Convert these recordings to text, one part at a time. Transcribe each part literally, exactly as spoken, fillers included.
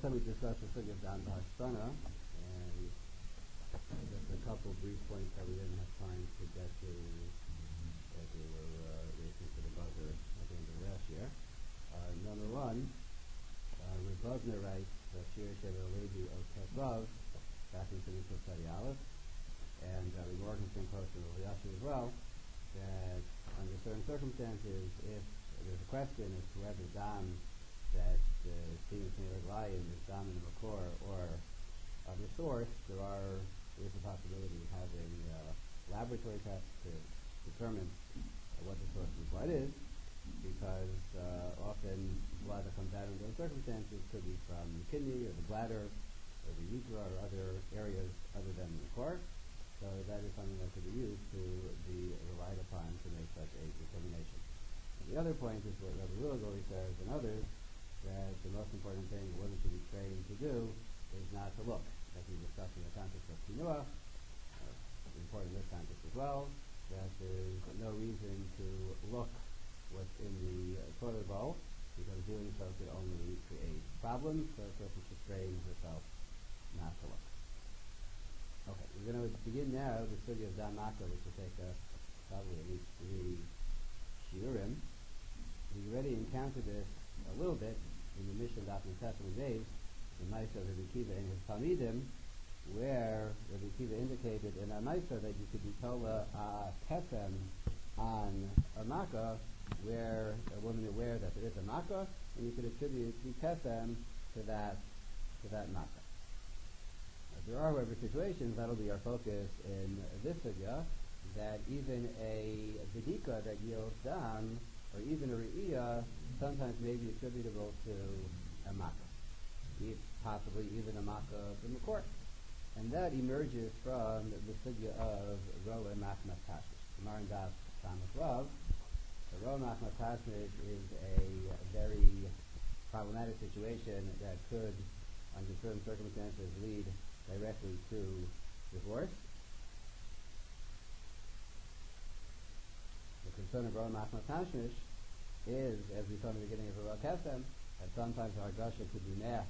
time we discussed the subject of Dan Bahashana, and just a couple brief points that we didn't have time to get to as we were uh, racing for the buzzer at the end of last year. Uh, number one, uh, Reb Bosner writes, Shir Sheva Levi of Teslav, back in Peninsula Study Aleph, and uh, Reb Morgenstern posted in the Yashu as well, that under certain circumstances, if there's a question as to whether dam that uh, seems to be lion is dam in the makor or of the source, there are there is a possibility of having uh, laboratory tests to determine uh, what the source of the blood is, because uh, often blood that comes out in those circumstances could be from the kidney or the bladder or the urethra or other areas other than the makor. So that is something that could be used to be relied upon to make such a determination. And the other point is what Rabbi Willigori says and others, that the most important thing a woman should be trained to do is not to look. As we discussed in the context of Kinua, uh, important in this context as well, that there's no reason to look what's in the uh, toilet bowl, because doing so could only create problems, so a person should train herself not to look. Okay, we're going to begin now the study of Dan Makah, which will take uh, probably at least three shiurim. We already encountered this a little bit in the Mishnah Daf and Testament days, the Maisa of Rabbi Kiva and his Talmidim, where Rabbi Kiva indicated in a Maisa that you could be tola a kesem on a Makah, where a woman is aware that there is a Makah, and you could attribute the kesem to that to that Makah. There are, however, situations, that'll be our focus in this sugya, that even a bedika that yields dam, or even a re'iyah, sometimes may be attributable to a makkah, possibly even a makkah from the court. And that emerges from the sugya of Roa Machmas Tashmish. The Maran Das Shamas Rav, the Roa Machmas Tashmish is a very problematic situation that could, under certain circumstances, lead directly to divorce. The concern of Roa Machmas Tashmish is, as we saw in the beginning of Roa Kesem, that sometimes the Hargasha could be masked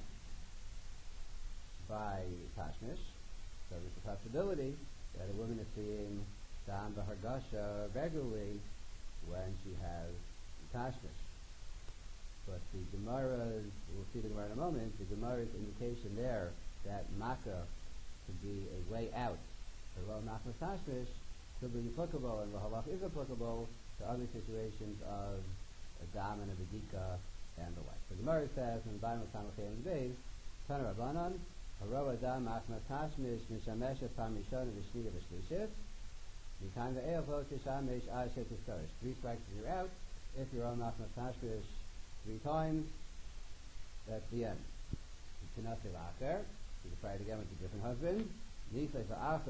by Tashmish. So there's a possibility that a woman is seeing Dam Hargasha regularly when she has Tashmish. But the Gemara's, we'll see the Gemara in a moment, the Gemara's indication there that makkah could be a way out. The Roa Machmas Tashmish could be applicable, and the halach is applicable to other situations of a dam and a bedika and the like. So the Gemara says in Baim Samachay and Beis, Tana Rabbanan, Haroa Dam Machmas Tashmish Mishameshet Parmishon Vishniya Vishlishit, Mikan Ve'el Vot Tishamesh Ashet Tiskarish. Three strikes and you're out. If you're on Machmas Tashmish three times, that's the end. You cannot say Lacher. You can try it again with a different husband. Three strikes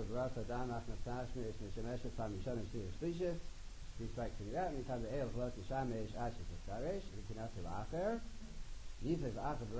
and you're out. Mikan Ve'el Vot Tishamesh Ashet Tiskarish. You cannot say Lacher. Where the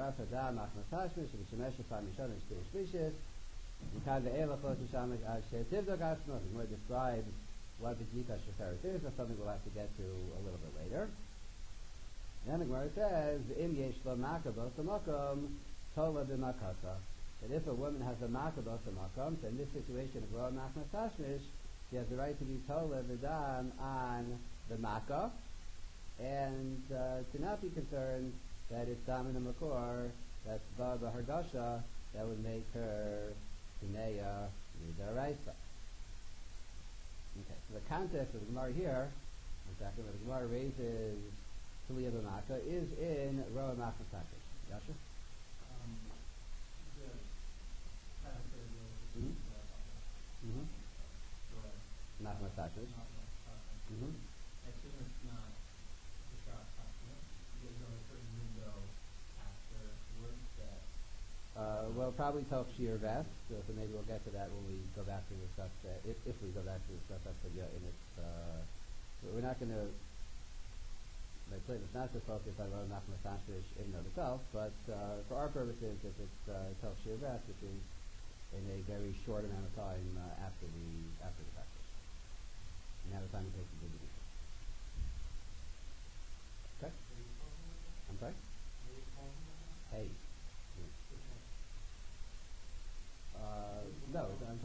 describes what the Jika Sheferis is, that's something we'll have to get to a little bit later. And then the Gemara says, Im yesh lo makabos amakom, tola b'makasa. That if a woman has a makabos amakom, so in this situation of Roa Machmas Tashmish, she has the right to be tola v'dam on the makah, and uh, to not be concerned that it's dam in the makor, that's baba hargasha, that would make her tineya midaraisa. Okay, so the context of the Gemara here, exactly what the Gemara raises Tuliya b'Makah, is in Roa Machmas Tashmish. Yasha? Um, the character of Mm-hmm. Mm-hmm. Machmas Tashmish. Mm-hmm. I assume it's not the shot testament, because there's a certain window afterwards that... Uh, well, probably Tov Shir Vest, so, so maybe we'll get to that when we go back to discuss that, if, if we go back to discuss that video in its, uh, we're not going to, my plan is not to focus on Roa Machmas Tashmish in and of itself, but uh, for our purposes, if it's uh, Tov Shir Vest, which is in a very short amount of time uh, after the after the practice, and how the time it takes to do the research. Okay? I'm sorry? Hey. The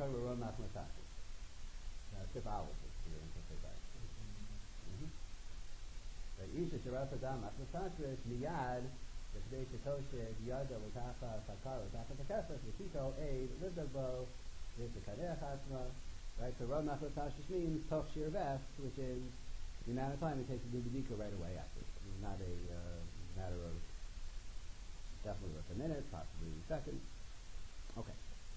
were Romach Masashis. Sif Aleph is the interpretation. But Isha Sharafa Damach Masashis Miyad the Kdei Shetoshid Yada Latacha Sakara Latacha Takesas V'Tito Eid Livdabo V'Tikadeach Asma. Right, so Romach Masashis means Toch Shir Vest, which is the amount of time it takes to do the Bidika right away after. It's not a uh, matter of definitely with a minute, possibly seconds. Okay.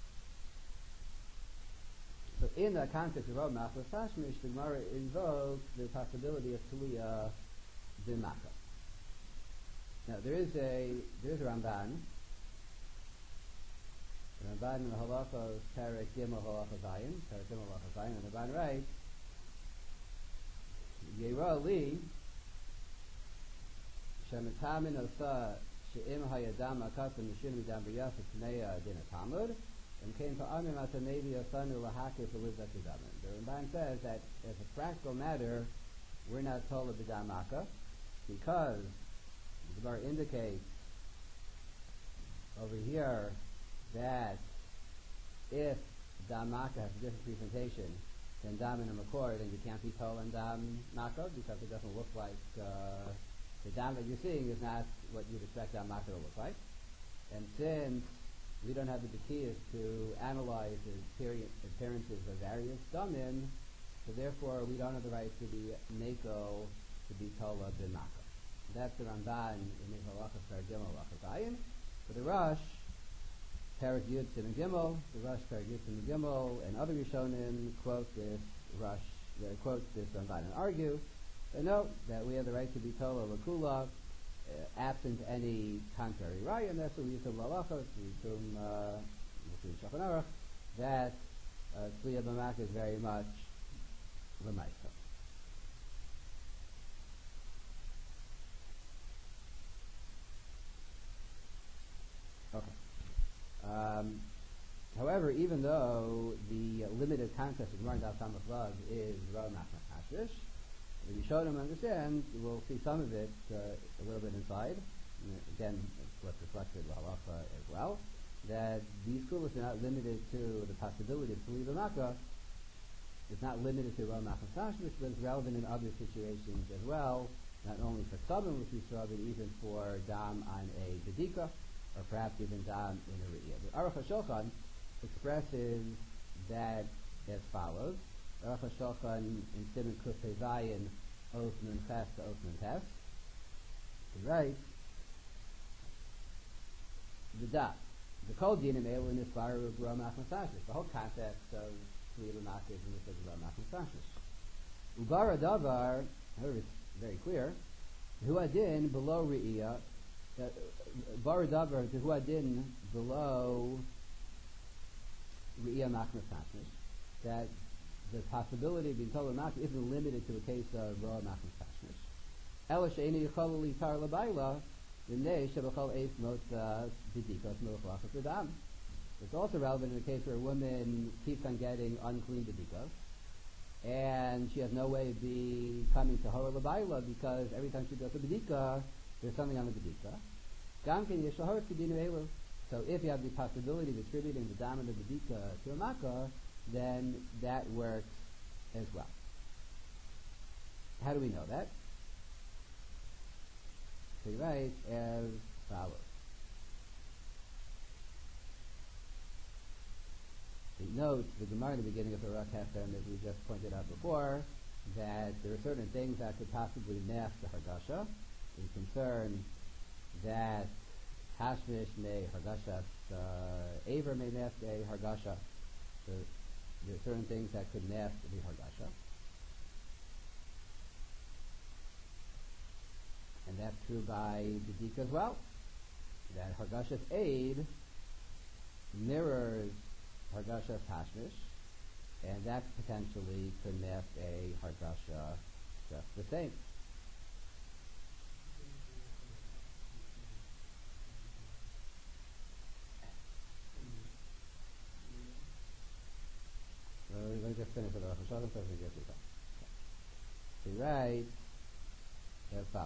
So in the context of Rav Nachman Tashmish, the Gemara invokes the possibility of Tuliya B'Maka. Now there is a there is a Ramban. The Ramban in the Halachos, Perek Gimel Halacha Zayin, Perek Gimel Halacha Zayin, and the Ramban writes, Yeira Li Shemitamin Osa She'im Hayadam Akasim Mishim Midam B'Yasa Tneya Din Talmud and came to Amim Atanevi Asanu Lahakif Elizak Kedamin. The Ramban says that as a practical matter, we're not told of B'Dam Akka because the Gemara indicates over here that if Dam Akka has a different presentation than Dam in a Makor, then you can't be told in Dam Maka because it doesn't look like uh, the Dam that you're seeing is not what you'd expect Dam Maka to look like. And since we don't have the B'kiyas to analyze the appearances of various Damin, so therefore we don't have the right to be Neko to be Tola B'Maka. That's the Ramban in the Halachas Perek Gimel Halacha Zayin. For the Rosh, Perek Yud Siman Gimel, the Rosh Perek Yud Siman Gimel, and other Rishonim quote this Rosh, uh, quote this Ramban and argue, they note that we have the right to be Tola L'Kula, uh, absent any contrary raya, and that's what we use in Lalachos, we assume, uh, we assume Shulchan Aruch, that Tzliya B'Maka is very much L'maisa. Okay. Um, however, even though the uh, limited context of Gemara Daf Samach Vav is Rav Nachman Ashrish, the Rishonim understand, we'll see some of it uh, a little bit inside. Again, it's what's reflected in Halacha as well, that these kulas are not limited to the possibility of Tzliya B'Maka. It's not limited to Rav Nachman Ashrish, but it's relevant in other situations as well, not only for Tzavim, which we saw, but even for Dam on a Bedika, or perhaps even Dam in a Re'iyah. The Aruch HaShulchan expresses that as follows. Aruch HaShulchan in Siman Kuf Zayin, Oth Nun Ches to Oth Nun Tes. He writes, the dot, the Kol Dinim Elu in this fire of Rav Nachman Ashrish. The whole context of Tzliya B'Maka is in this of Rav Nachman Ashrish. Ubara Davar, however, it's very clear, Hu Adin below Re'iyah, Bar Davar to Hu Adin below Re'iyah Machmas Tashmish, that the possibility of being told Mach isn't limited to a case of Raw Machmas Tashmish. Ela she'eni yichol litar labayla, v'nei shebachol eis mot b'dikos melachlachas v'dam. It's also relevant in a case where a woman keeps on getting unclean b'dikos, and she has no way of becoming to Hora labayla because every time she does a b'dika, there's something on the b'dika. Gamkin yeshahor k'dinu elu. So if you have the possibility of attributing the dam and the b'dika to a makkah, then that works as well. How do we know that? So he writes as follows. He notes the Gemara in the beginning of the Rak Hefem, as we just pointed out before, that there are certain things that could possibly mask the Hargasha. He's concerned that Hashmish may Hargasha, uh, Aver may mask a Hargasha. So there are certain things that could mask the Hargasha. And that's true by B'dika as well. That Hargasha's aid mirrors Hargasha's Hashmish, and that potentially could mask a Hargasha just the same. So let me just finish with the Rosh Hashanah so we get to that. So he writes as follows.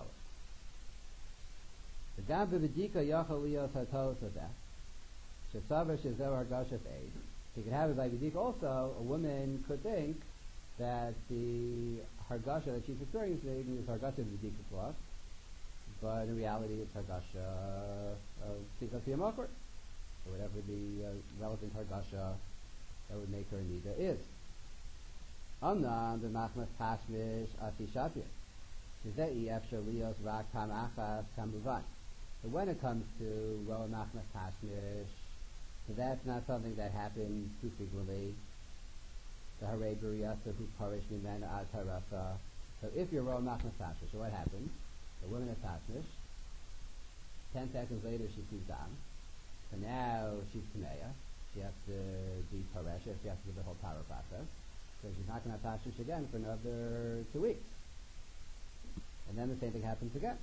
The Gam b'Bedika yachal liyos hatos of that. Shesavar shezel hargashas aid. She could have it by Bidika also. A woman could think that the Hargasha that she's experiencing is Hargasha of Bidika cloth, but in reality it's Hargasha of Tika Fiyamakor, or whatever the uh, relevant Hargasha that would make her Nida is. Amna the Machmas Tashmish Ati Shapir. Shizei Efshar Lios Rak Tam Achas Kamuvan. So when it comes to well Machmas Tashmish, so that's not something that happens too frequently. The Hare Buriyasa who parish Mimena Ad Tarasa. So if you're Roel Machmas Tashmish, so what happens? The woman is Tashmish. Ten seconds later she sees Dam. So now she's Tameya. She has to be Paresha, she has to do the whole power process. So she's not going to have Tashmish again for another two weeks. And then the same thing happens again.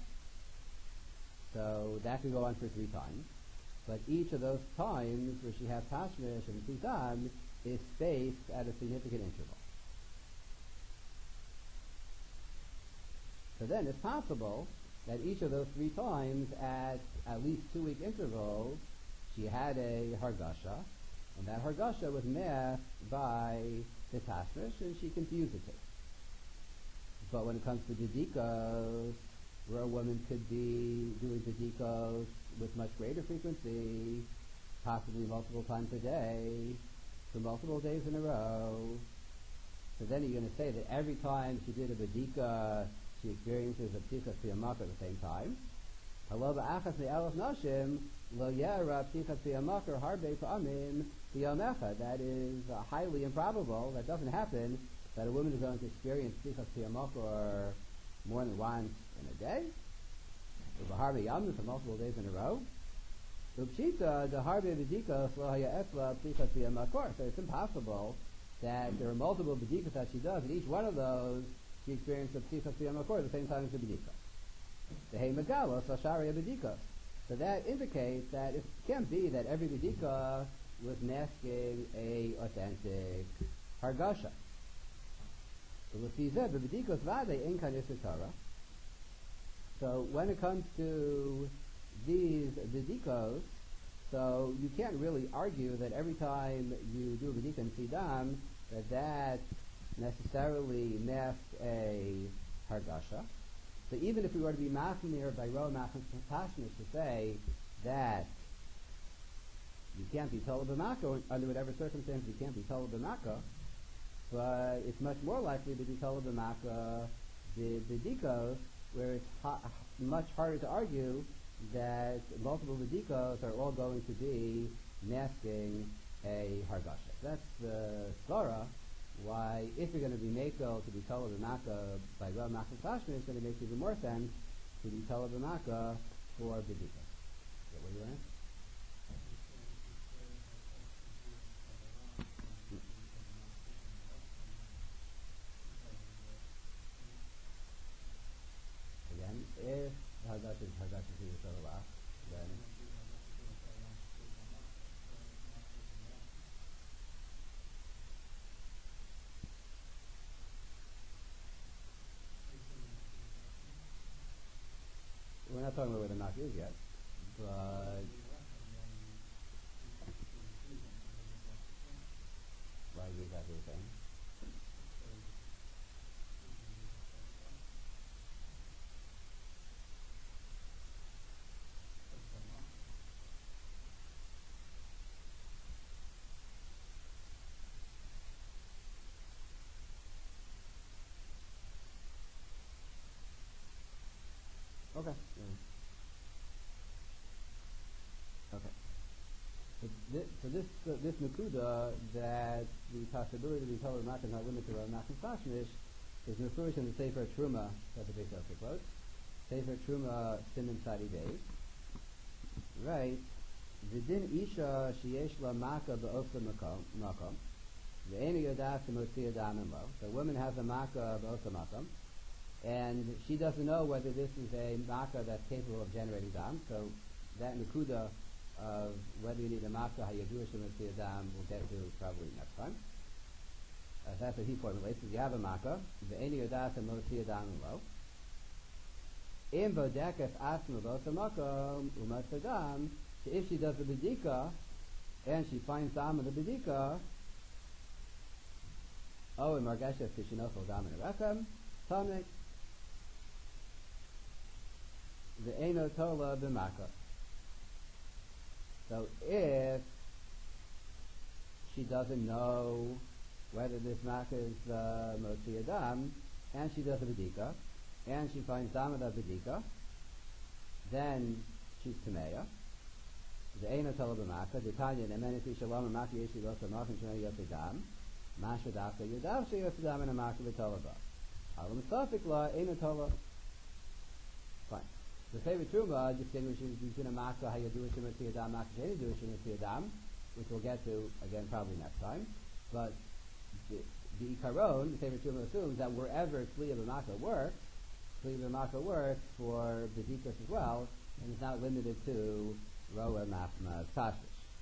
So that can go on for three times. But each of those times where she has Tashmish and Tizam is spaced at a significant interval. So then it's possible that each of those three times at at least two week intervals she had a Hargasha, and that Hargasha was masked by the Tashmish, and she confused it. But when it comes to Didikos, where a woman could be doing Didikos with much greater frequency, possibly multiple times a day, for multiple days in a row, so then you're going to say that every time she did a Badika, she experiences a Pticha Piyamaka at the same time. Halo ba'achas me'elef nashim lo yera Pticha Piyamaka harbe pa'amim piyamecha. That is uh, highly improbable. That doesn't happen, that a woman is going to experience Pticha Piyamaka more than once in a day. Harbe yamim for multiple days in a row. Upshita the harbe b'dika lo haya etla Pticha Piyamaka. So it's impossible that there are multiple b'dikas that she does, and each one of those she experienced a Pticha Piyamaka at the same time as the b'dika. The Hey Megalos Ashari B'dika. So that indicates that it can't be that every b'dika was masking a authentic Hargasha. So when it comes to these b'dikos, so you can't really argue that every time you do a b'dika in Sidam, that that necessarily masks a Hargasha. So even if we were to be machmir by Ro Machmas Tashmish to say that you can't be told b'maka under whatever circumstance you can't be told b'maka, but it's much more likely to be told b'maka the b'dikos, where it's ha- much harder to argue that multiple b'dikos are all going to be masking a Hargasha. That's the svara. Why, if you're going to be Mako to be told b'maka by Rav Machmas Tashmish, it's going to make even more sense to be told b'maka for b'dika. Is that what you want? Again, if Hagash is Hagash is Yisrael, then we're not talking about where the knock is yet, but why is exactly the same? Okay. Yeah. Okay. So this, so this, uh, this Nakuda, that the possibility to be told of Makkah is not limited to Rav Machmas Tashmish, is Mefurish in the Sefer Truma, that's a big quote. Sefer Truma, Siman Sadi Beis. Right. V'din Isha sheyesh la Makkah ba'osa makom. V'eni yodas motzi adam lo. The woman has a Makkah ba'osa makom, and she doesn't know whether this is a Makkah that's capable of generating dam. So that Nakuda of whether you need a Makkah, how you do a dam, we'll get to probably next time. Uh, that's what he formulates. If you have a Makkah, v'eni yodas motzi adam lo. In bodekes asma ba'osa makom u'motzi dam. If she does the bedika and she finds dam in the bedika, oh, in margeshes kishinofel dam in the rakam, tamik, the eno tola b'maka. So if she doesn't know whether this maka is uh, motzi adam, and she does a bedika, and she finds dam in the bedika, then she's tameya. The eno tola b'maka, the Tanya, and then if you shalom and maka yeshi losa machim shemei yotedam, masha daka yodav she yotedam and a maka v'tola ba. Alam safik la eno tola. Fine. The favorite truma distinguishes between a maka hayadush and a tiyadam, maka sheyadush and a tiyadam, which we'll get to again probably next time. But the, the ikaron, the favorite truma assumes that wherever kliya b'maka works, kliya b'maka works for bedikas as well, and it's not limited to roa machma tashvish.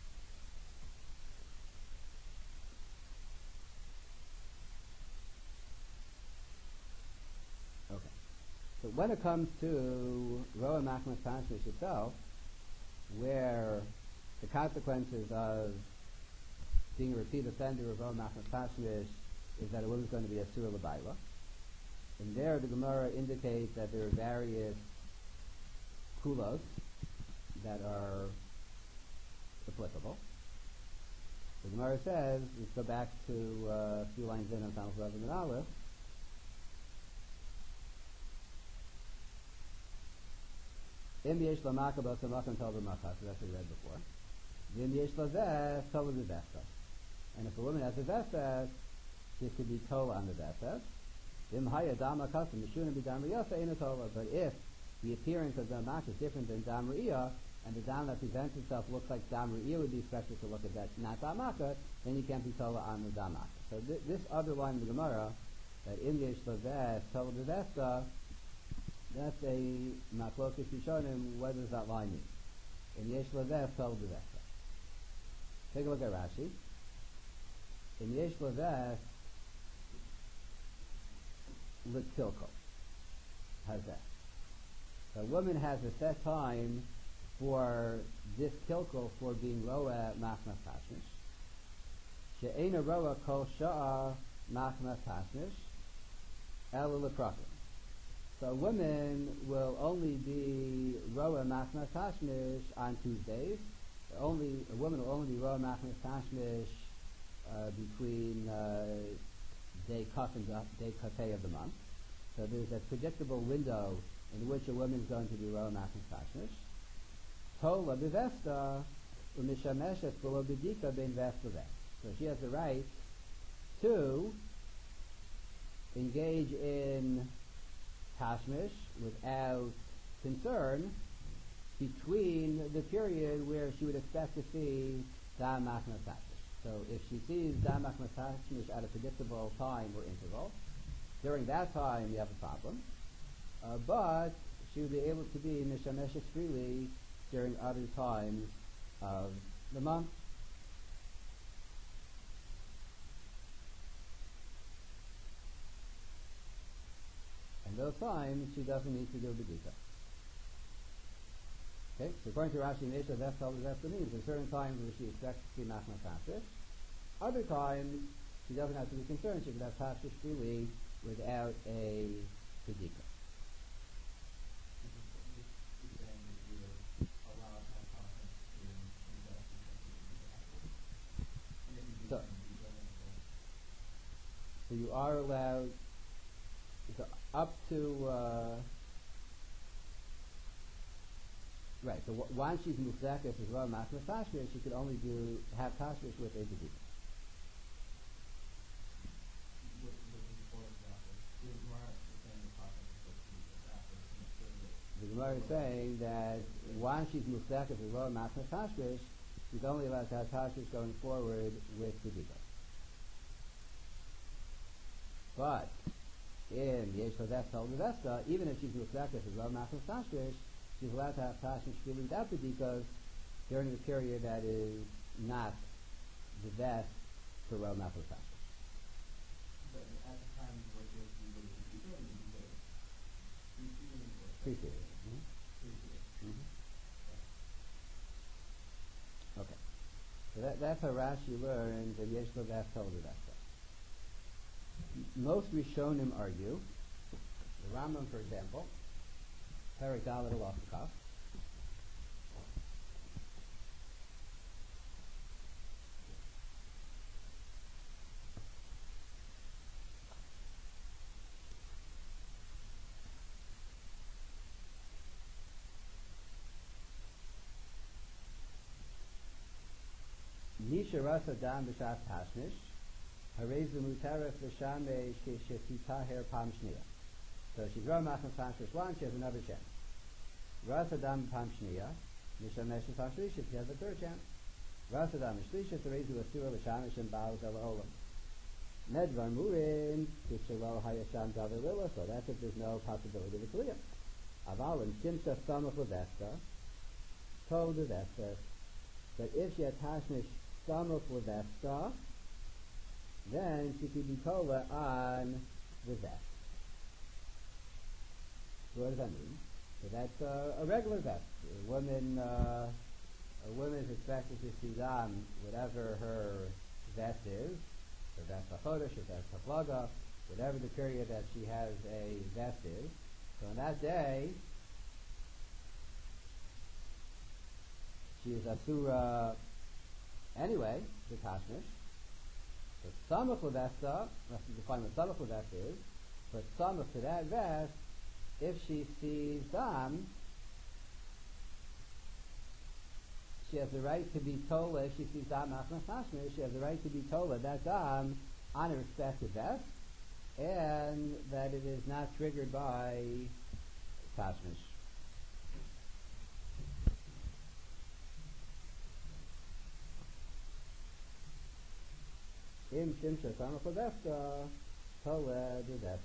Okay. So when it comes to roa machma tashvish itself, where the consequences of being a repeat offender of roa machma tashvish is that a woman's going to be a surah l'bayla, and there the Gemara indicates that there are various kulos that are applicable. The Gemara says, let's go back to uh, a few lines in on Talmud eleven and Aleph. Im yesh lamaka b'samachim tol b'machas, that's what we read before. Im yesh lazeh tol b'vestas. And if a woman has a vestas, she could be told on the vestas. Im haya dama kasam mishuna b'dam riyasa ain't a tola. But if the appearance of the maka is different than dam riyah, and the dam that presents itself looks like dam riyah, would be expected to look at that, not damaka, then you can't be tola on the damaka. So th- this other line in the Gemara, that im yesh lazeh tol b'vestas, that's a machlokas rishonim. What does that line mean? In yesh lazeh tol b'vestas. Take a look at Rashi. In yesh lazeh l'tilko. How's that? The woman has a set time for this kilkel for being roa machmas tashmish. She'ena roa kol sha'a machmas tashmish ela l'prakim. So a woman will only be roa machmas tashmish on Tuesdays. Only a woman will only be roa machmas tashmish uh, between uh, day kaf and day kafeh of the month. So there's a predictable window in which a woman is going to be roa machmas tashmish. Tola b'vesta u'mishameshet v'lo b'dika ben vesta vest. So she has the right to engage in tashmish without concern between the period where she would expect to see dam machmas tashmish. So if she sees dam machmas tashmish at a predictable time or interval, during that time you have a problem. Uh, but she would be able to be mishameshet freely during other times of the month. And those times she doesn't need to do bedika. Okay, so according to Rashi, Nesha, that's all that means. There are certain times where she expects to see machmas tashmish. Other times she doesn't have to be concerned. She can have tashmish freely without a bedika. So, so you are allowed so up to uh, right. So w- once she's mufzakis as well, machmas tashmish, she could only do have tashmish with a bedika. The Gemara is saying that once she's mufzakis as well, machmas tashmish, she's only allowed to have tashmish going forward with bedika. But in yesh lazeh tol b'vesta, even if she's mufzakis as well, machmas tashmish, she's allowed to have tashmish freely without bedika during the period that is not the vest for roa machmas tashmish. But at the time where she was doing the bedika, you can do it Pre-period. Mm-hmm. pre-period. Mm-hmm. Okay. So that that, that's how Rashi learns that Yesh Leves Told Vesta. Most Rishonim argue, the Rambam, for example, Perek Dalet Alaf Kaf, Nisha Rasa Dam B'Shas Tashmish, Harezi Mutarev V'Shamesh K'Shetitaher Pam Shniya. So she's Rama Machmas Tashmish one, she has another chance. Rasa Dam Pam Shniya, Nisha Meshach Pam Shlisha, she has a third chance. Rasa Dam Shlisha, Harezi Asura V'Shamesh and Baal Zel Olam. Nedvar Murin, Kishalo Hayasham Davar Lila, so that's if there's no possibility of a clear. Avalim Shimsha Samach Levesta, Told Levesta, but if she had Tashmish Samach Levesta, then she could be tola on the vest. What does that mean? So that's uh, a regular vest. A woman, uh, a woman is expected to see on whatever her vest is, her vest chodesh, her vest plaga, whatever the period that she has a vest is. So on that day, she is asura anyway, the tashmish. But samach levesta, let's define what samach levesta is, but samach to that vest, if she sees dam, she has the right to be tola. If she sees dam machmas tashmish, she has the right to be tola that dam on her respective vest, and that it is not triggered by tashmish. Im shimsha samach levesta, tola the vest.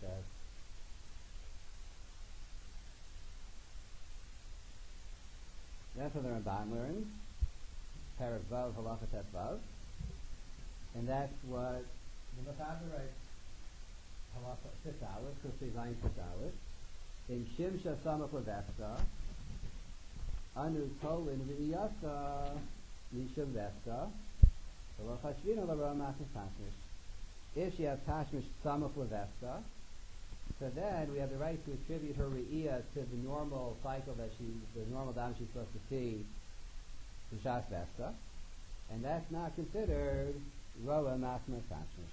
That's what the Ramban learns, Perek Vav Halacha Tet Vav, and that's what the Mechaber writes, Halacha Six Aleph, Kufay Zayin Six Aleph, in Shimsha Samach Levesta, Anu Tolin V'iyasa Nishim Vesta, Halacha Shvina L'Ra Machmas Tashmish. If she has Tashmish Samach Levesta, so then we have the right to attribute her re'iyah to the normal cycle that she, the normal dam she's supposed to see, to Shas Vesta, and that's not considered Roa Machmas Tashmish.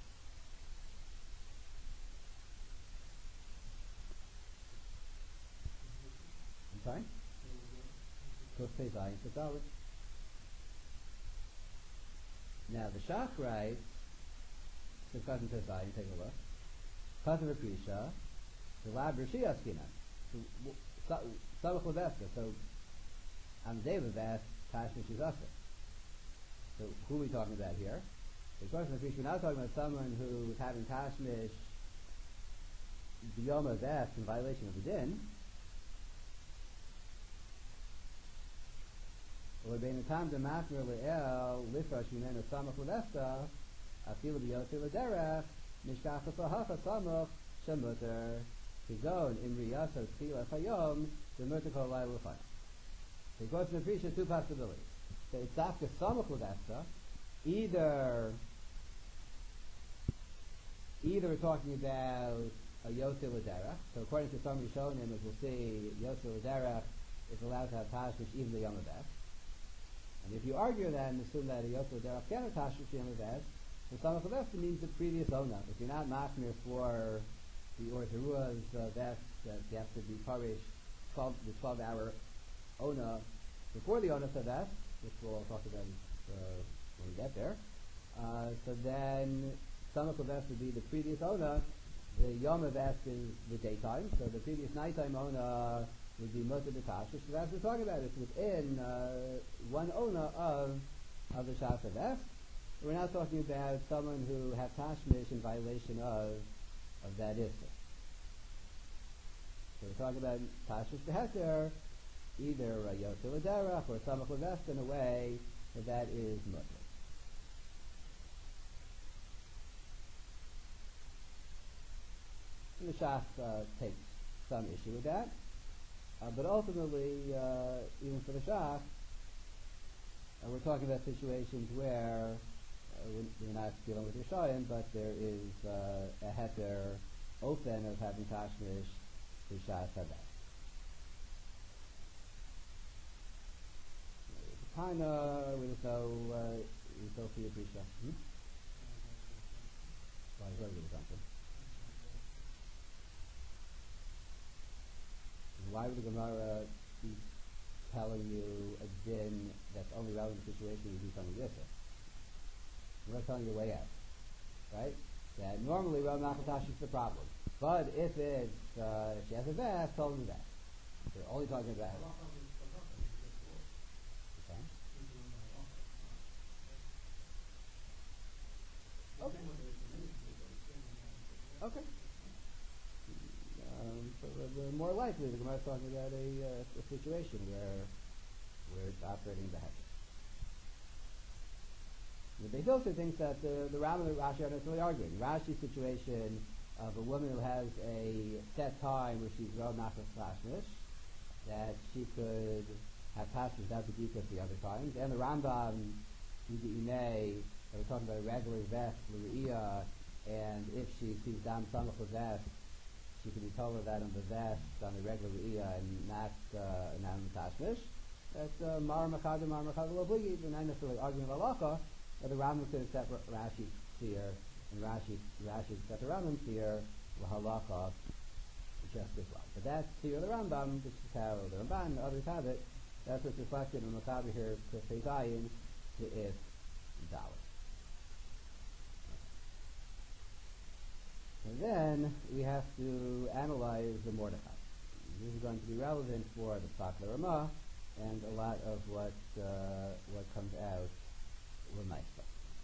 I'm sorry? Kufay Zayin Tzalit. Now the Shach writes, the cousin to Zayin, take a look. Cousin of Prisha, the lab Rishi Askina, Samach Levesta. So on the day of the vest, Tashmish is Asa. So who are we talking about here? The cousin of Prisha, we're not talking about someone who is having Tashmish biyoma vest in violation of the din. Or bein the time the machmir le'el lifrash minenu Samach Levesta, afilu biyotei l'derech. Mishkachas lahacha samach shemuter kigon in riyasa tchila chayom shemuter kol lai l'chayim. So he goes to appreciate two possibilities. So it's after samach levesta, either either we're talking about a yotei l'derech. So according to some Rishonim, as we'll see, yotei l'derech is allowed to have tashmish even the yom vest. And if you argue that and assume that a yotei l'derech can have tashmish yom vest, the Samach Levesta means the previous owner. If you're not machmir for the Or Teruah's uh, vest, that you have to be parish twelve, the twelve-hour owner before the owner of the vest, which we'll talk about uh, when we get there. Uh, so then Samach Levesta would be the previous owner. The Yom vest is the daytime, so the previous nighttime owner would be Mutter B'Tashish. So that's what we're talking about. It's within uh, one owner of of the Shas vest. We're not talking about someone who had tashmish in violation of of that issur. So we're talking about tashmish beheter, either uh, yotei l'derech or samach levesta in a way that that is mutter. The Shach uh, takes some issue with that, uh, but ultimately, uh, even for the Shach, Uh, we're talking about situations where uh, we're, we're not dealing with Rishayim, but there is uh, a heter open of having tashmish b'shas hadas. Kind of, we just know, uh, we still see a prisha. Hmm? Well, I heard it was something. Why would the Gemara be telling you a din that's only relevant to the situation you do something different? We're not telling you a way out, right? That normally Rav Nachman is the problem, but if it's uh, if she has a vest, tell them that. They're only talking about. Okay. Okay. Okay. Um, so we're more likely the Gemara is talking about a, uh, a situation where where it's operating the heter. The Beis Yosef thinks that the the Rambam and Rashi are not really arguing. Rashi's situation of a woman who has a set time where she's well nachas tashmish, that she could have tashmish without the details the other times, and the Rambam, Yudinei, that we're talking about a regular vest, l're'iyah, and if she sees dam samach a vest, she can be told that on the vest, on the regular re'iyah, and not uh, not on the tashmish. That's uh, mar machad mar machad lo bligi. We're not necessarily arguing halacha, but the Rambam could accept Rashi's seer, and Rashi Rashi accept the Rambam's seer halacha just as well. But that's seer of the Rambam, which is how the Ramban and others have it. That's what's reflected in the Machaber here to Feizayin to if Dalit. And then we have to analyze the Mordechai. This is going to be relevant for the Psak Ramah and a lot of what uh, what comes out L'maisa.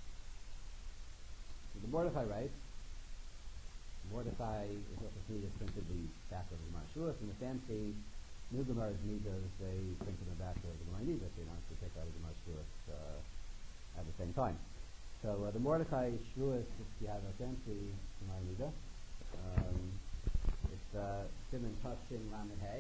So the Mordechai writes, Mordechai is what the Sneed printed the back of the Marshuas, and the fancy new Gemara's Midas, they printed the back of the Gemara Midas, you know, to take out of the Marshuas uh, at the same time. So uh, the Mordechai Shruas, if you have a fancy Gemara Midah, um, it's uh, Simon Tafshin Lamed Hay.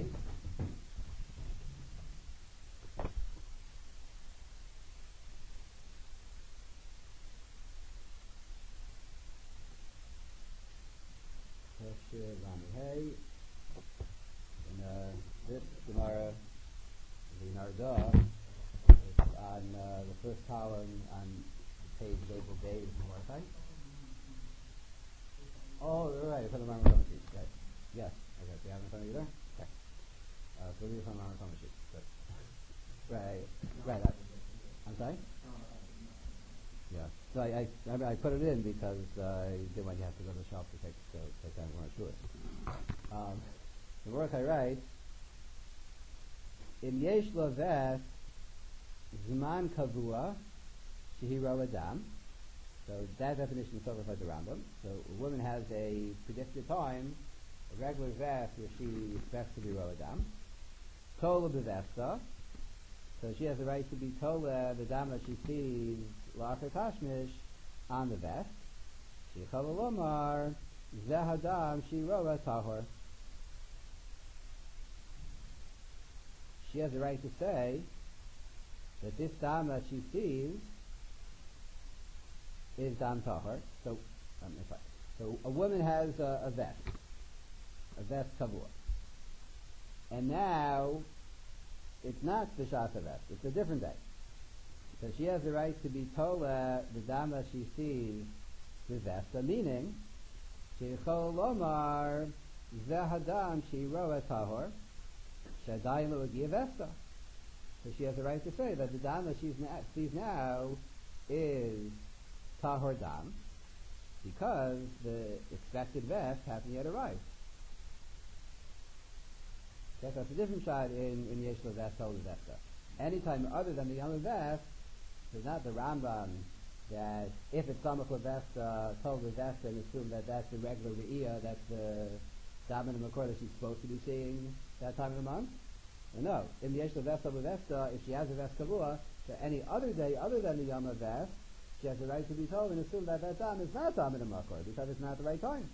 Tafshin Lamed Hay. And uh, this Gemara, the Nardah, is on uh, the first column on page Gable Day is Mordechai. Oh, right, it's on the Marmar Toma sheet. Right. Yes. Okay, so you have it in front of you there? Okay. Uh, so read it on the Marmar Toma sheet. Good. Right. Right. I, I'm sorry? Yeah. So I, I, I, mean, I put it in because uh, I didn't want you to have to go to the shop to take, to take down one or two. Um, the Mordechai writes, in Yesh Laves Zman Kavua Shehiro Adam. So that definition is over by the Rambam. So a woman has a predicted time, a regular vest where she expects to be Ro Adam. Tola Bevesta. So she has the right to be Tola, the dam that she sees, La'achar Tashmish, on the vest. Sheichal Lomar, Zehadam, Shiroa Tahor. She has the right to say that this dam that she sees is dam tahor. So, um, if I, so a woman has a, a vest, a vest kavua, and now it's not the shasa vest; it's a different day. So she has the right to be told uh, the dam that she sees the vesta, meaning sheichol lomar zehadam shiroa tahor shadayim lo'agia vesta. So she has the right to say that the dam that she sees now is tahor dam, because the expected vest hasn't yet arrived. Okay, so it's a different shot in, in Yesh Laves Tola Vesta. Anytime other than the Yom Vest, there's not the Rambam that if it's Samach Lavesta, Tola Vesta, and assume that that's the regular Re'iyah, that's the dam in the Makor that she's supposed to be seeing that time of the month. No, in the Yesh Laves Tola Vesta, if she has a vest kavua, so any other day other than the Yom Vest, she has the right to be told and assume that that dam is not dam in the Makor because it's not the right time.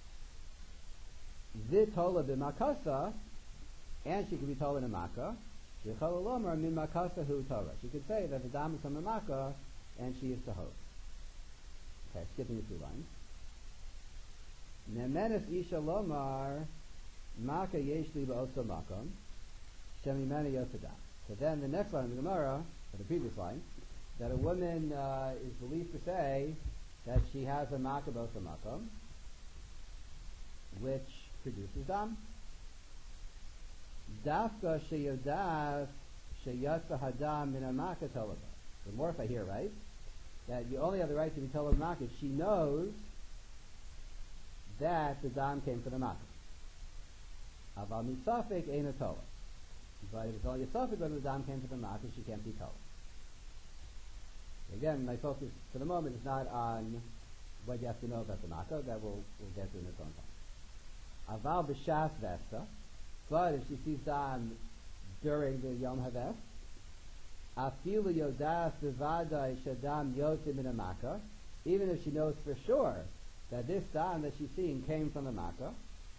Vitola b'makasa, and she can be told in a makkah. Shechol Lomar min makasahu Torah. She could say that the dam is from a makkah and she is tahor. Okay, skipping a few lines. Nemenes isha lomar makkah yesh li ba'osa makom shemimene yosadam. So then the next line of the Gemara, or the previous line, that a woman uh, is believed to say that she has a makkah ba'osa makom, which produces dam. Dafka sheyodas sheyatsa hadam min a makkah tolaba. The more if I hear right, that you only have the right to be told of the makkah if she knows that the dam came from the makkah. Aval mitzafik ein a tola. But if it's only a suffix whether the dam came from the makkah, she can't be told. Again, my focus for the moment is not on what you have to know about the makkah. That we'll, we'll get to in its own time. Aval b'shas vesta. But if she sees dam during the Yom HaVest, afilu yodas b'vadai shadam yotzim min a makkah, even if she knows for sure that this dam that she's seeing came from the makkah,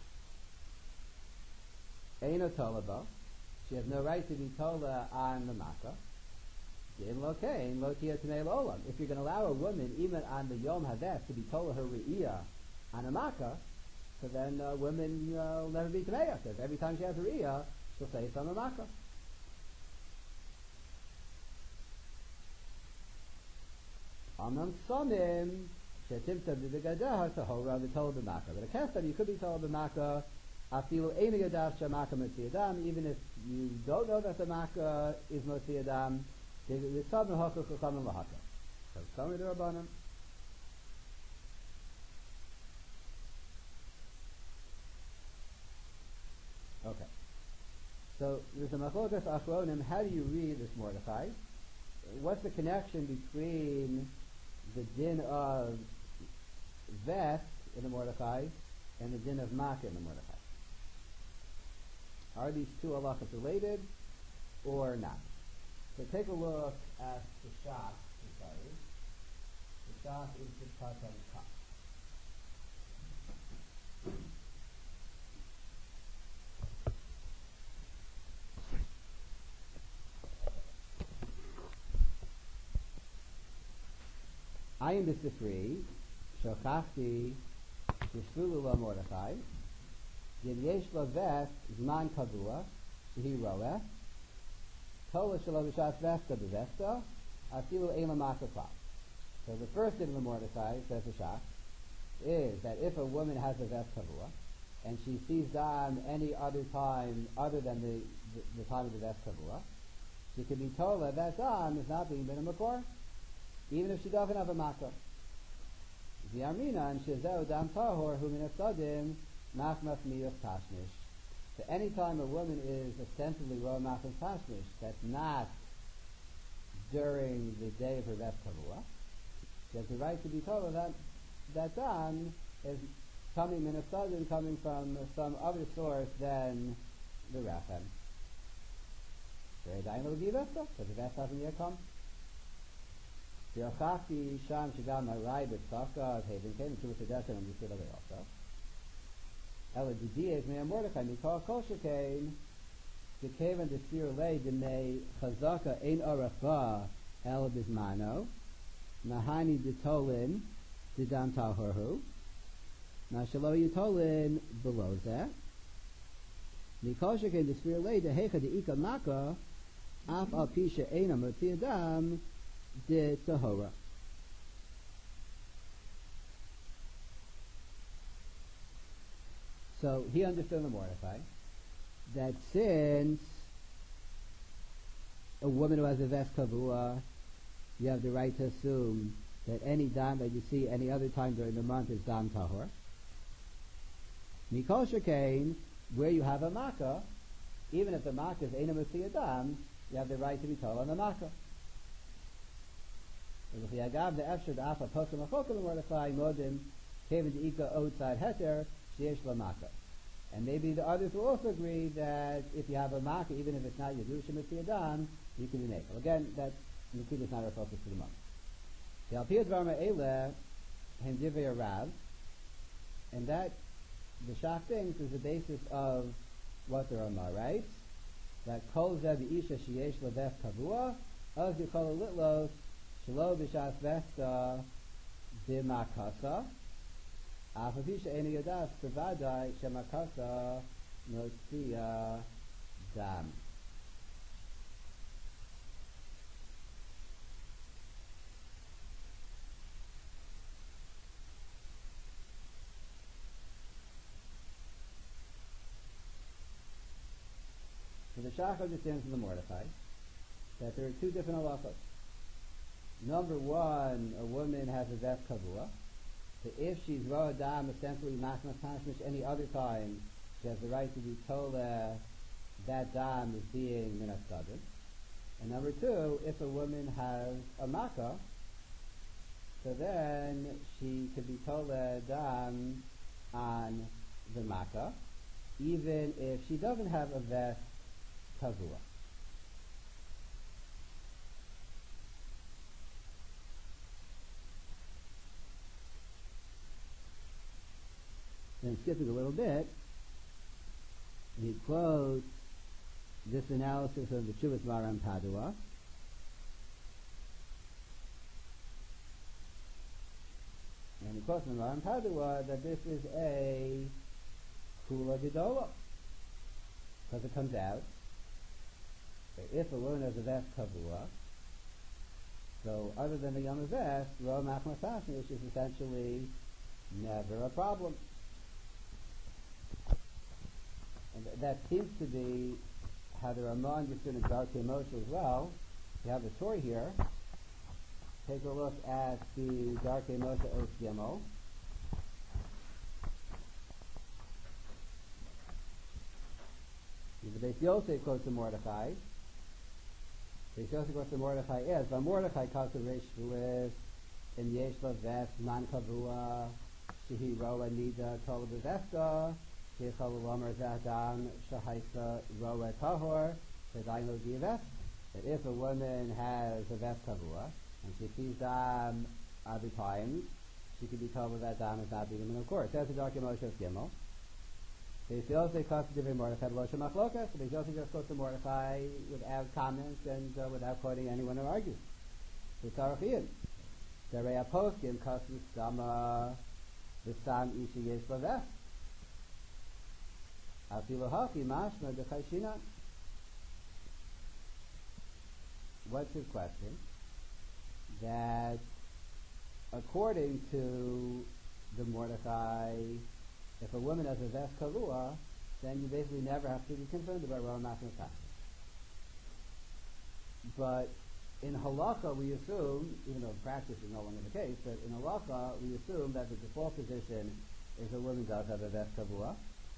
eino tolaba, she has no right to be tola on the makkah. Din lo kain lo tia t'nei olam. If you're going to allow a woman even on the Yom HaVest to be tola her re'iyah on a makkah, so then uh, women uh, will never be t'nei, because every time she has a re'iyah, she'll say it's on a makkah. Amam samim shetimta b'begadah tahora v'tola b'makkah. But a kesef, you could be tola b'makkah afilu einu yodas she'makkah motzi adam, even if you don't know that the makkah is motzi adam. V'tzad mehakach chachamim lahakach. So some of the rabbanim. Okay. So there's a machlokas achronim. How do you read this Mordechai? What's the connection between the din of vest in the Mordechai and the din of makkah in the Mordechai? Are these two halachas related or not? So take a look at the shach. Sorry, the shach is the Tatan Kaf. Ayin b'sifri shochachti sheshvulu lo Mordechai yin yesh lo vest zman kavua shehi roeh tola shelo b'shas vesta b'vesta afilu ein l'makkah klal. So the first din of the Mordechai, says the shach, is that if a woman has a vest kavua and she sees dam any other time other than the, the, the time of the vest kavua, she can be told that that dam is not being bin a makor, even if she doesn't have a makkah. The Armina and Shezeu Dam Tahor Hu Min Asadim Machmas Miyos Tashmish. So any time a woman is ostensibly Roa Machmas Tashmish, that's not during the day of her Vest Kavua, she has the right to be told that that Dam is coming Min Asadim, coming from some other source than the Rachem. Very dying will be Vesta, because the Vest hasn't yet come. Yochachti sham shigam harai b'tzaka haven came into a suggestion and we see that also. Ela didiyes mei Mordechai mikol kol shekain dekaven desir lei demei chazaka ein arafa el bismano nahani detolin didam talhorhu nashalo yitolin below that mikol shekain desir lei dehecha deika maka af al pisha ein amotzi adam de tahora. So he understood the Mordechai that since a woman who has a vest kavua, you have the right to assume that any dam that you see any other time during the month is dam tahor. Mikol shekain, where you have a makkah, even if the makkah is eina mitzi dam, you have the right to be told on the makkah. And if you have the efshar the afa poskim achokim Mordechai modim kevin deika outside heter sheyesh lamaka. And maybe the others will also agree that if you have a makkah, even if it's not Yerusha Mitzvah Adam, you can be naked. Again, that Nikud is not our focus for the moment. The Alpiyat Varma Eile Hem Divrei Rav, and that the Shach thinks is the basis of what the Ramah writes, that kol zeh b'isha sheyesh lo ves kavua, oz yikol litlos shelo b'shas vesta b'makasa, afapisha eni yadas b'vadai shemakasa notzia dam. So the Shach understands in the Mordechai that there are two different halachos. Number one, a woman has a ves kavua. So if she's roa dam, essentially machmas tashmish, any other time, she has the right to be told uh, that dam is being minaskadin. And number two, if a woman has a makkah, so then she could be told a dam on the makkah, even if she doesn't have a ves kavua. Then skipping a little bit, he quotes this analysis of the Chuvas Maram Padua. And he quotes from Maram Padua that this is a kula gedola, because it comes out that if a woman has a ves kavua, so other than the yom vest, ro machmas tashmish is essentially never a problem. And th- that seems to be how the Ramon used to in Darkei Moshe as well. You have the Torah here. Take a look at the Darkei Moshe Os Gimel. The Beis Yosef quotes the Mordechai. Beis Yosef quotes the Mordechai is, but Mordechai calls the Reish Shvulis in Yesh Laves Man Kavua Shehi Roa Nida Kol Bevesta Shechol Lomer Zadam Shahaisa Roa Tahor Shadaino Dives. That if a woman has a ves kavua and she sees dam other times, she could be told that dam is not being, and of course that's the Darkei Moshe Gimel. Beis Yosef quotes the Mordechai Lo Shemachlokas. Beis Yosef just quotes the Mordechai without comments and uh, without quoting anyone who argues. The Tarachiyim. The Reya Poskim Kasmus Sama V'Sam Ishi Yesh Laves. Afilu Haki Mashma D'Chayshina. What's his question? That according to the Mordechai, if a woman has a ves kavua, then you basically never have to be concerned about Roa Machmas Tashmish. But in halacha we assume, even though in practice is no longer the case, but in halacha we assume that the default position is a woman does have a ves kavua,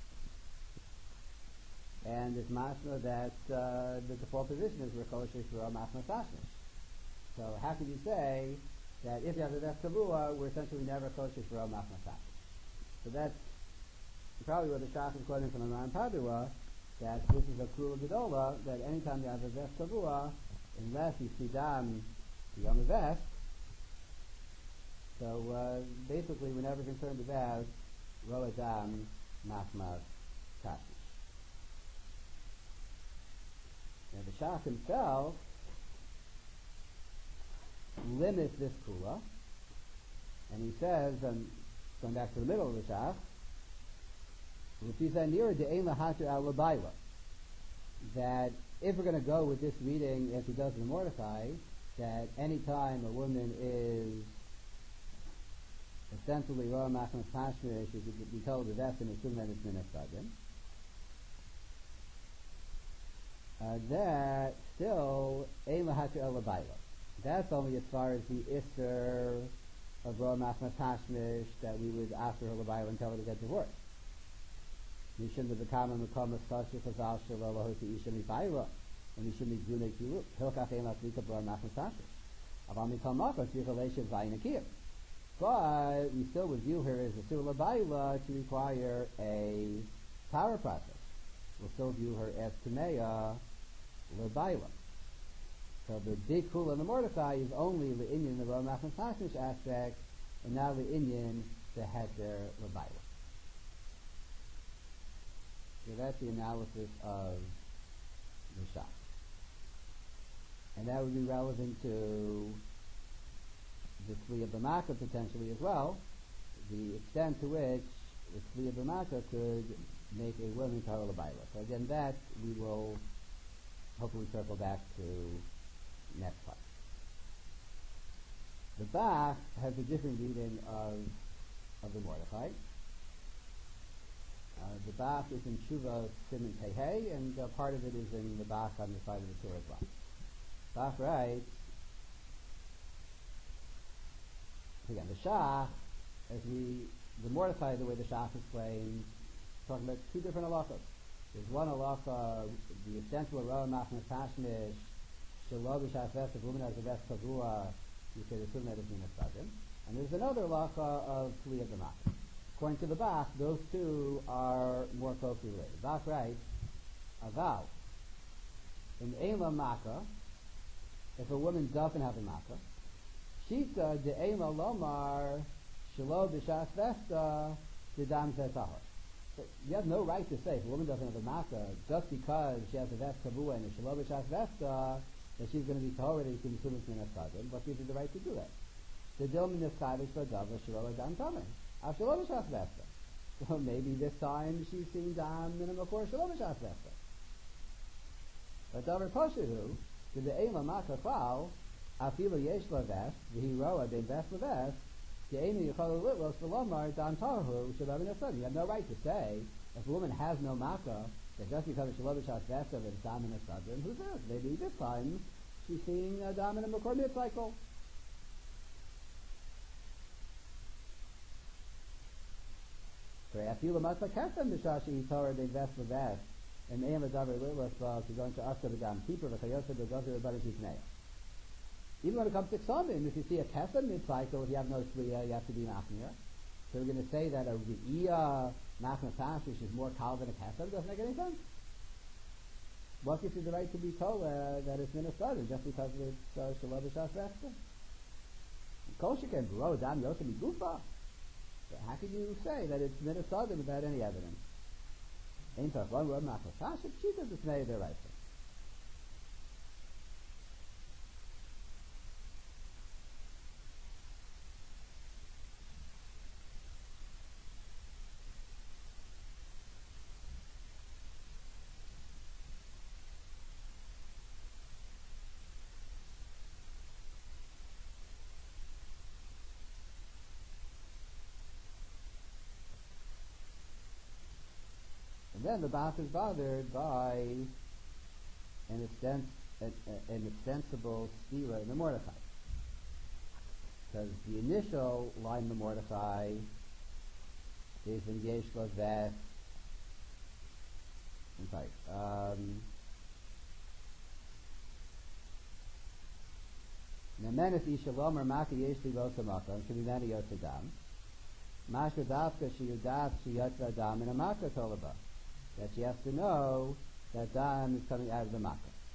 and it's mashma that uh, the default position is rekoshish Roa Machmas Tashmish. So how can you say that if you have a ves kavua, we're essentially never koshish Roa Machmas Tashmish? So that's probably what the Shach is quoting from the Maran Padua, that this is a kula gedola, that anytime you have a ves kavua, unless you see dam beyond the vest, so uh, basically we're never concerned about roa dam machmas tashmish. Now the Shach himself limits this kula, and he says, um, going back to the middle of the Shach, that if we're going to go with this reading as he does in Mordechai, that any time a woman is essentially Roa Machmas Tashmish, she could be told the vest and assume that it's Minaskadin, uh, that still Ein Lahatu El Labayla. That's only as far as the Isser of Roa Machmas Tashmish that we would ask her Labayla and tell her to get divorced. Mishum the common Makom Sashi Chazal Shalom Lahoti Isha Mibayla, and Mishum Mizune Kiru Hilchach Ein Laslika Roa Machmas Tashmish. Aval Mikol Makos Yichaleshav Zayin. But we still would view her as a Sur Labayla to require a power process. We'll still view her as Tameya Labayla. So the big kula in the Mordechai is only the Inyan, the Roa Machmas Tashmish aspect, and now the Inyan, the Heter Labayla. So that's the analysis of the shach. And that would be relevant to the Tzliya B'Maka potentially as well, the extent to which the Tzliya B'Maka could make a woman Tahor L'Baila. So again, that we will hopefully circle back to next part. The Bach has a different reading of of the Mordechai. Uh, the Bach is in Tshuva Siman Tehei, and uh, part of it is in the Bach on the side of the Torah as well. Bach writes, again, the Shach, as we, the Mordechai, the way the Shach explains, talking about two different halachas. There's one halacha, the essential Roa Machnas Tashmish, Shelo B'Shas Vest, if a woman has a vest kavua, you say the Sunnah is Minas Sadim. And there's another halacha of Tzliya B'Maka. According to the Bach, those two are more closely related. Bach writes, Aval, in Eila Maka, if a woman doesn't have a Maka, Shita de Eila Lomar, Shelo B'Shas Vesta, Didam Zetahar. So you have no right to say, if a woman doesn't have a Maka, just because she has a Vest Kavua and a Shelo B'Shas Vesta, that she's going to be Tahor, that you can assume it's Minas Sadim, but gives you the right to do that. The Dil Minas Chavish V'Dava Shelo Adam Tameh. So maybe this time she's seen Dam minimum for Shalom Shas Vesta. But Davar Pashahu, to the Eila Maka Chal, Afilu Yesh Lavest, the Hero Ben Vest Lavest, the Eina Yichal Litlos Velomar Dan Tarhu Shalom Nasan. You have no right to say if a woman has no Maka, that just because of Shalom Shas Vesta that it's Dam Nasan, who says? Maybe this time she's seeing a Dam in a Makor Mid cycle. If you must like Kesem Mishashi Torah they vest the vest and Me'am Adavar Litlas to go into Asta B'Dam Keeper V'Chayosa B'Gozer B'Badish Yisneya. Even when it comes to Ksomim, if you see a Kesem mid-cycle, if you have no Shliya, you have to be Machmir. So we're going to say that a Re'iyah Machmas Hashish is more Kal than a Kesem, doesn't make any sense. What gives you the right to be told uh, that it's Minas Sadim just because it's uh, Shalom B'Shas Vesta? Kol Shekin B'Ro Dam Yosem Migufa. How can you say that it's Minas Sadim without any evidence? Ain't that one word Machmas Hashish? She does it's made the right thing. And then the Bach is bothered by an, extens- an, an extensible stira in the Mordechai. Because the initial line in the Mordechai is in Yesh Lavest. I'm sorry. Um, Nemenes Ishalom or Maka Yesh Livosa Maka, and Kibimani Yosadam. Masha Dafka Shiyudat Shiyatra Dam in a Maka Tolaba. That she has to know that Dam is coming out of the Makkah.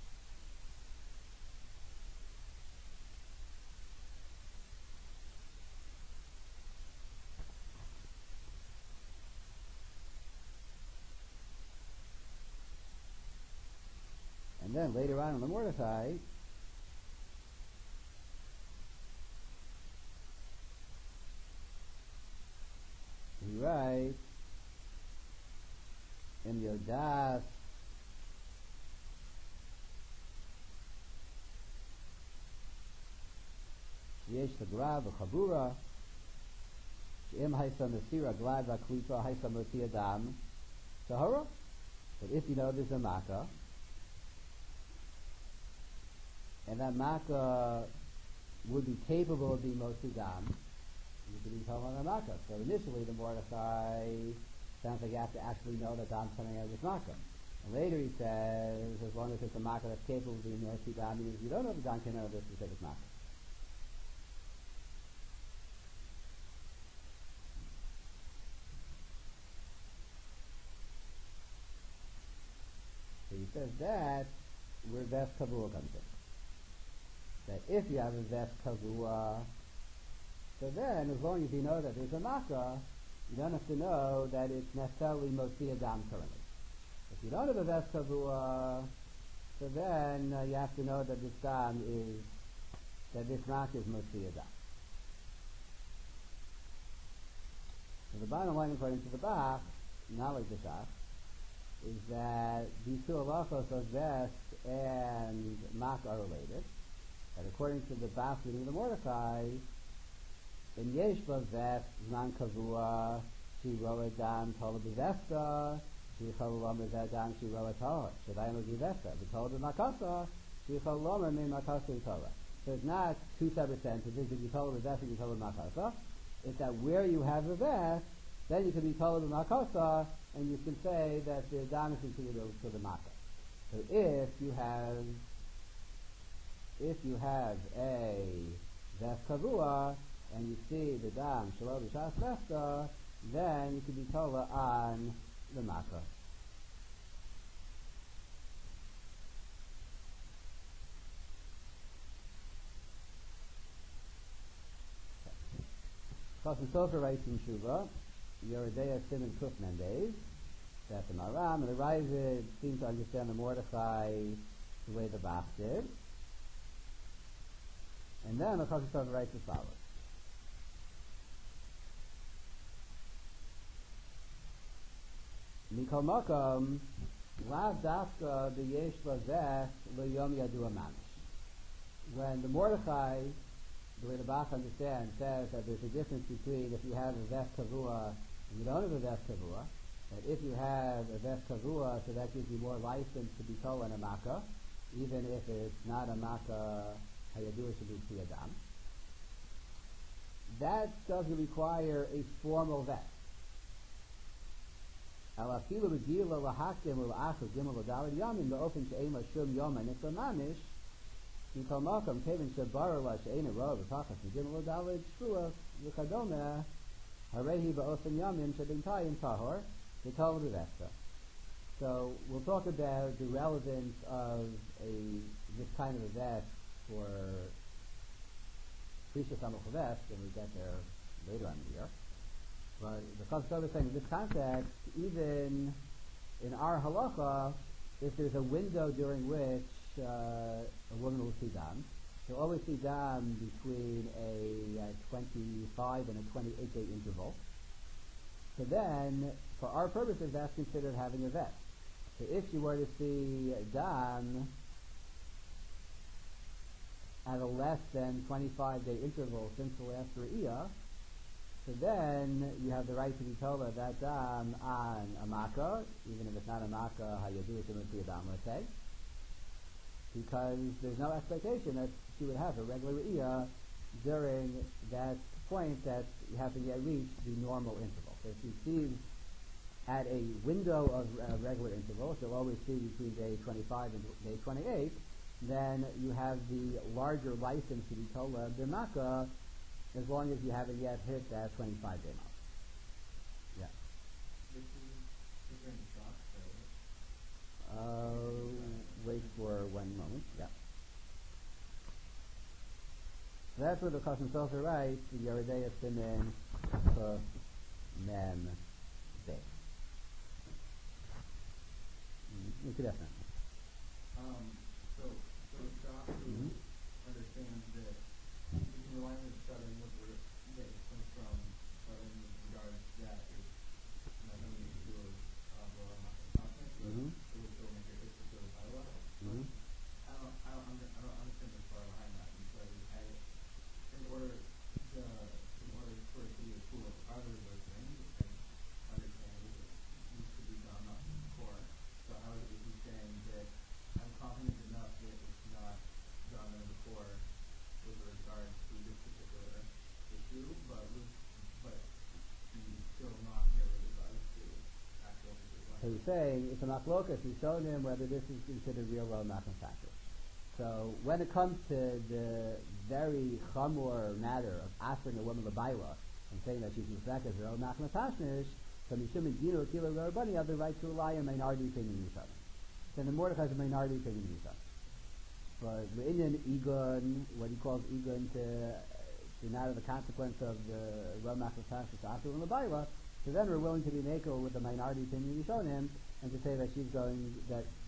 And then later on in the Mordechai, he writes, in Yodas Yesh Tagra v'Chabura She'im Haisa Mesira Glad v'Klipa Haisa Moti Adam Tahara. But if you know there's a Makkah, and that Makkah would be capable of being Moti Dam, you could be talking about a Makkah. So initially the Mordechai sounds like you have to actually know that Dam's coming out of this Makkah. And later he says, as long as it's a Makkah that's capable of being Moti Dam, means you don't know if Dam came out of this specific Makkah. So he says that where Ves Kavua comes in. That if you have a Ves Kavua, so then as long as you know that there's a Makkah, you don't have to know that it's necessarily Motzi Adam currently. If you don't have a Ves Kavua, so then uh, you have to know that this dam is, that this rock is Motzi Adam. So the bottom line, according to the Bach, not like the Shach, is that these two halachos of vest and mak are related. And according to the Bach reading of the Mordechai, in yesh vest zman kavua shiro adam tola b'vesta shichol lomer zedam shiro tola shadayim b'vesta v'tola b'makasa shichol lomer min makasa tola. So it's not two separate sentences. If you tola b'vesta, you tola b'makasa. It's that where you have a vest, then you can be tola b'makasa, and you can say that the dam is considered to the maka. So if you have, if you have a vest kavua, and you see the dam shalom b'shas vesta, then you can be tola on the maka. Chasam Sofer writes in Shuvah, Yeridea Simon Kuf Mendez, that's the Maram, and the Ravid seems to understand the Mordechai the way the Bach did. And then the Chasam Sofer writes as follows. Mikol Makom, Lav Dafka B'yesh Lazeh L'yom Yadua Mamish. When the Mordechai, the way the Bach understands, says that there's a difference between if you have a vest kavua and you don't have a vest kavua, that if you have a vest kavua, so that gives you more license to be told in a makkah, even if it's not a makkah hayadua shabu adam. That doesn't require a formal vest. Alafilu b'gila lahakim ul'achu gimel l'dalad yamin ba'ofen she'ema shum yom ha'nifla mamish Mikol Makom Kevin Shabar La She'ena Rav V'Pachas V'Gimel L'Daled Shua V'Chadoma Harehi Ba'ofen Yamim Shadintayim Tahor V'Tol V'Vesta. So we'll talk about the relevance of a this kind of a vest for Prisha Samach vest, and we get there later on in the year. But the Chasam Sofer is saying in this context, even in our halacha, if there's a window during which uh, a woman will see dam, she'll always see dam between a uh, twenty-five and a twenty-eight day interval. So then, for our purposes, that's considered having a vest. So if you were to see dam at a less than twenty-five day interval since the last Re'iyah, so then you have the right to be told that dam on a makkah, even if it's not a makkah, how you do it to a dam, let's say, because there's no expectation that she would have a regular Re'iyah during that point that you haven't yet reached the normal interval. So if she sees at a window of uh, regular interval, she'll always see between day twenty-five and day twenty-eight, then you have the larger license to be told the makkah, as long as you haven't yet hit that twenty-five day mark. Yeah. This is different shots, right? Uh, wait for one moment. Yeah. So that's where the Chasam Sofer writes, the Yeridea Simen Kuf Mem Bey. You could have that. Um, so, so Josh who Mm-hmm. understands that we can rely on the study what we're that it comes from, but in regards to that, it's not something to do with uh, well, I'm not confident, so Mhm. it will still make it it's still a bylaw. Mm-hmm. I don't, I don't, under, I don't understand the part behind that because I, in order to, in order for it to be a tool of other those things, I understand that it needs to be done up in the core. So how is it he's saying that I'm confident enough that it's not done in the core with regard to this particular issue, but with, but he's still not here with regards to actual particular. So he's saying it's a machlokas. He's showing him whether this is considered real or machin factor. So when it comes to the very chamor matter of asking a woman l'bayla and saying that she's mufek as her own machin tashnish, so mishum and gino kilo rabani have the right to rely on minority opinion in each other. Then the Mordechai has a minority opinion in each other. But the Indian Egon, what he calls Egon to to not have the consequence of the Ramach Tashnish to asking a l'bayla, so then we're willing to be naked with the minority opinion he's shown him, and to say that she's going, that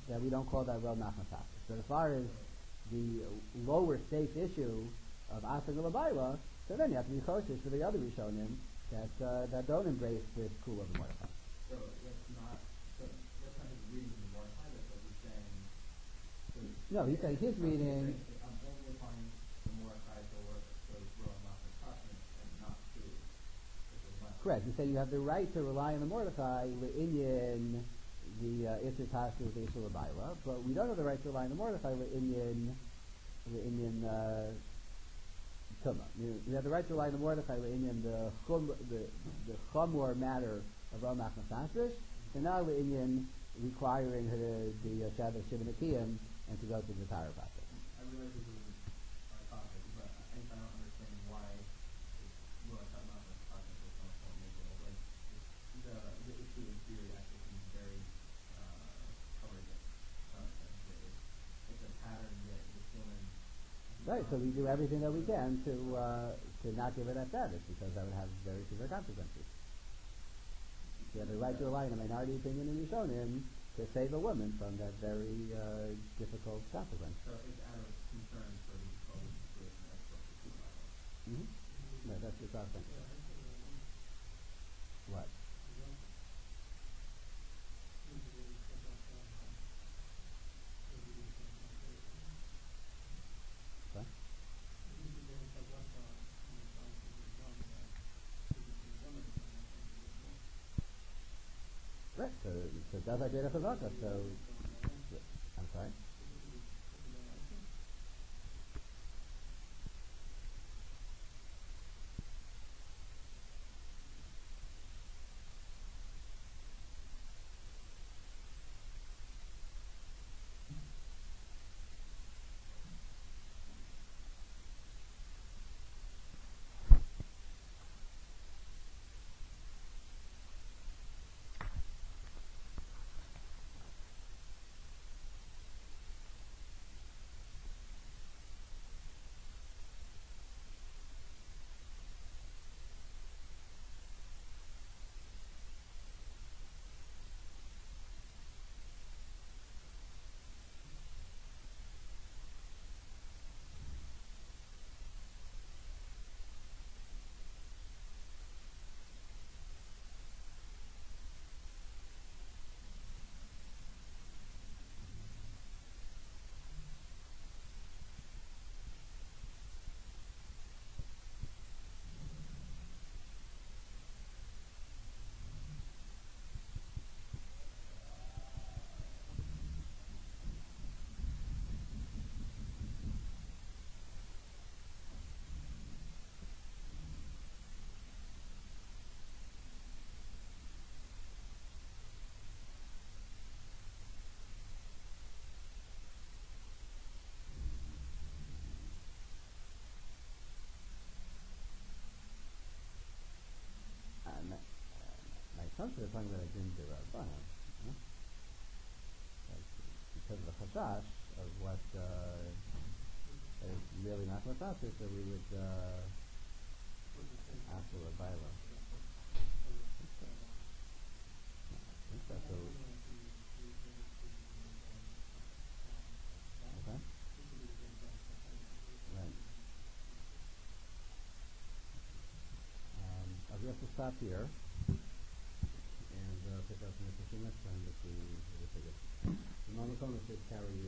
that we don't call that Rav Nachman Tassis. But as far as the lower stakes issue of Asag Labayla, so then you have to be cautious for the other Rishonim that uh, that don't embrace this Kula of Mordechai. So that's not, so that's not his reading of Mordechai, that's what he's saying. So No, he's saying his reading. I'm only applying the Mordechai to work, so Rav Nachman Tassis, and not to the Correct. You say you have the right to rely on the Mordechai in the uh, Isser Tassis, the Isser Labayla, but we don't have the right to rely on the Mordechai in the Indian uh, Tuma. You, you have the right to rely on the Mordechai in the chum, the the chamor matter of Rav Nachman Tassis, and now the Indian requiring the the Shabbos Shivin Akiyim and to go to the Tara process. I realize this is our topic, but I, I don't understand why Rav Nachman Tassis is so formidable. Like the the issue in theory actually seems very uh, covered. It's a pattern that this woman. Right, so we do everything that we can to uh, to not give her that status because that would have very severe consequences. We have the right to rely on a minority opinion in Rishonim to save a woman from that very uh, difficult consequence. So it's out of concern for the public situation as opposed to two violence. Mm-hmm. No, that's just our thing. What? Right, so, so it does like Reda Chazaka, so, I'm sorry? Some sort of talking about I didn't do Rabbanan. Huh? Because of the chashash of what uh, is really not what that is, so we would uh, ask for a bylaw. I think that's a... Okay. Right. Um, I'll have to stop here. And uh, pick up from the next time if we, if we get. The Mama Kona should carry